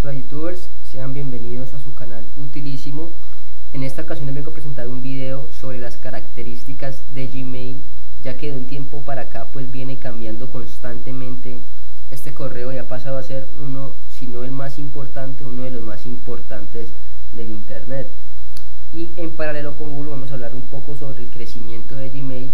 Hola youtubers, sean bienvenidos a su canal Utilísimo. En esta ocasión les vengo a presentar un video sobre las características de Gmail, ya que de un tiempo para acá pues viene cambiando constantemente. Este correo ya ha pasado a ser uno, si no el más importante, uno de los más importantes del internet. Y en paralelo con Google vamos a hablar un poco sobre el crecimiento de Gmail,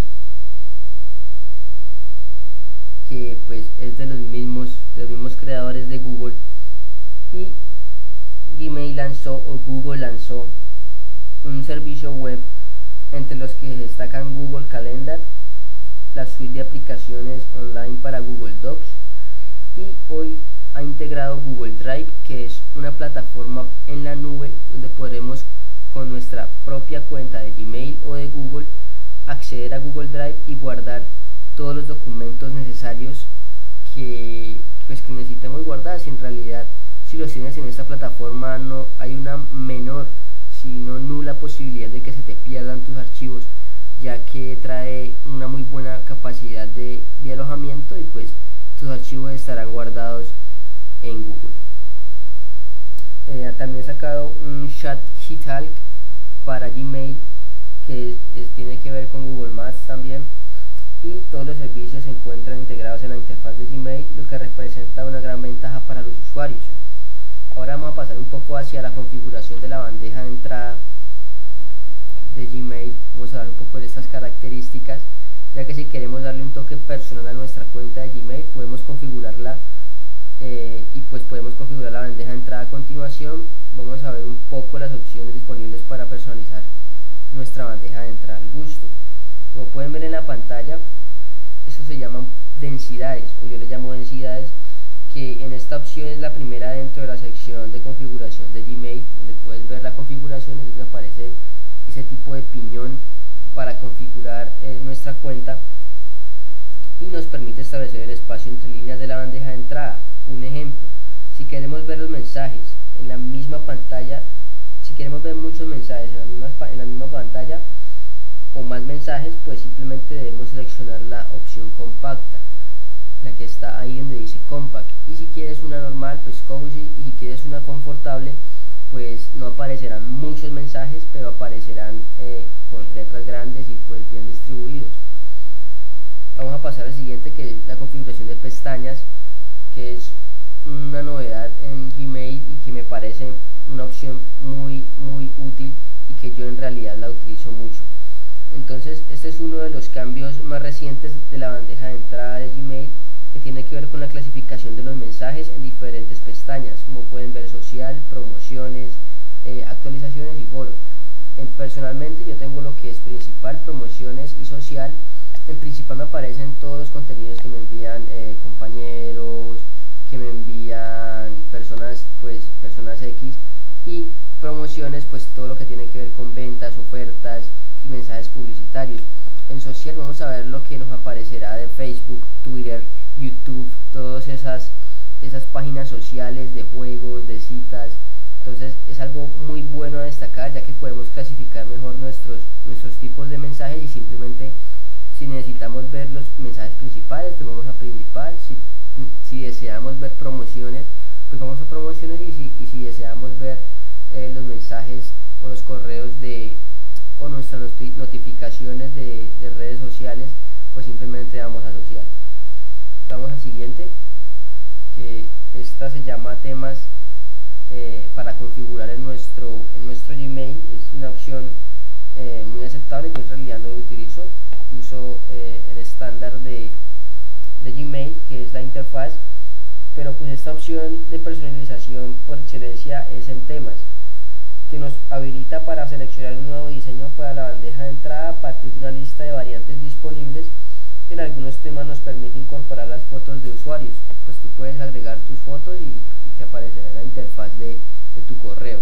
que pues es de los mismos creadores de Google, y Gmail lanzó, o Google lanzó, un servicio web entre los que destacan Google Calendar, la suite de aplicaciones online para Google Docs, y hoy ha integrado Google Drive, que es una plataforma en la nube donde podremos con nuestra propia cuenta de Gmail o de Google acceder a Google Drive y guardar todos los documentos necesarios que necesitemos guardar. Si en realidad si los tienes en esta plataforma no hay una menor, si no nula posibilidad de que se te pierdan tus archivos, ya que trae una muy buena capacidad de alojamiento y pues tus archivos estarán guardados en Google. También he sacado un chat Gtalk para Gmail que tiene que ver con Google Maps también, y todos los servicios se encuentran integrados en la interfaz de Gmail, lo que representa una gran ventaja para los usuarios. Ahora vamos a pasar un poco hacia la configuración de la bandeja de entrada de Gmail. Vamos a hablar un poco de estas características, ya que si queremos darle un toque personal a nuestra cuenta de Gmail podemos configurarla y pues podemos configurar la bandeja de entrada. A continuación vamos a ver un poco las opciones disponibles para personalizar nuestra bandeja de entrada al gusto. Como pueden ver en la pantalla, esto se llaman densidades, o yo le llamo densidades, que en esta opción es la primera dentro de la sección de configuración de Gmail, donde puedes ver la configuración, es donde aparece ese tipo de piñón para configurar nuestra cuenta, y nos permite establecer el espacio entre líneas de la bandeja de entrada. Un ejemplo, si queremos ver los mensajes en la misma pantalla, si queremos ver muchos mensajes en la misma pantalla o más mensajes, pues simplemente debemos seleccionar la opción compacta, la que está ahí donde dice compact, y si quieres una normal pues cozy, y si quieres una confortable pues no aparecerán muchos mensajes, pero aparecerán con letras grandes y pues bien distribuidos. Vamos a pasar al siguiente, que es la configuración de pestañas, que es una novedad en Gmail y que me parece una opción muy útil y que yo en realidad la utilizo mucho. Entonces este es uno de los cambios más recientes de la bandeja de entrada de Gmail, que tiene que ver con la clasificación de los mensajes en diferentes pestañas, como pueden ver: social, promociones, actualizaciones y foros. Personalmente yo tengo lo que es principal, promociones y social. En principal me aparecen todos los contenidos que me envían compañeros, que me envían personas X, y promociones pues todo lo que tiene que ver con ventas, ofertas y mensajes publicitarios. En social vamos a ver lo que nos aparecerá de Facebook, Twitter, YouTube, todas esas páginas sociales de juegos, de citas. Entonces es algo muy bueno a destacar, ya que podemos clasificar mejor nuestros tipos de mensajes, y simplemente si necesitamos ver los mensajes principales pues vamos a principal, si deseamos ver promociones pues vamos a promociones, y si deseamos ver los mensajes o los correos o nuestras notificaciones de redes sociales pues simplemente vamos a social. Vamos al siguiente, que esta se llama temas para configurar en nuestro Gmail. Es una opción muy aceptable. Yo en realidad no lo utilizo, uso el estándar de Gmail, que es la interfaz, pero pues esta opción de personalización por excelencia es en temas, que nos habilita para seleccionar un nuevo diseño para la bandeja de entrada a partir de una lista de variantes disponibles. En algunos temas nos permite incorporar las fotos de usuarios, pues tú puedes agregar tus fotos y te aparecerá en la interfaz de tu correo.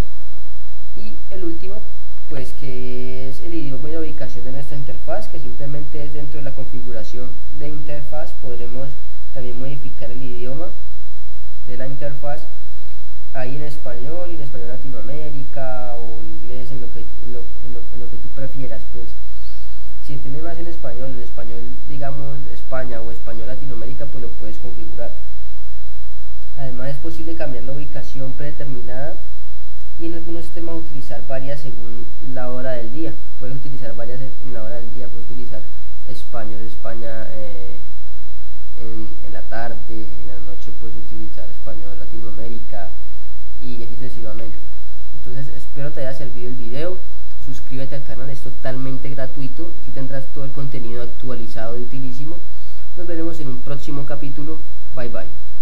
Y el último pues que es el idioma y la ubicación de nuestra interfaz, que simplemente es dentro de la configuración de interfaz. Podremos también modificar el idioma de la interfaz ahí en español, y en español Latinoamérica o inglés, en lo que tú prefieras. Pues si entiendes más en español digamos España o español Latinoamérica, pues lo puedes configurar. Además es posible cambiar la ubicación predeterminada y en algunos temas utilizar varias según la hora del día. Puedes utilizar varias en la hora del día, puedes utilizar español España en la tarde, en la noche puedes utilizar español Latinoamérica y así sucesivamente. Entonces espero te haya servido el video, suscríbete al canal, es totalmente gratuito, aquí tendrás todo el contenido actualizado y utilísimo. Nos veremos en un próximo capítulo, bye bye.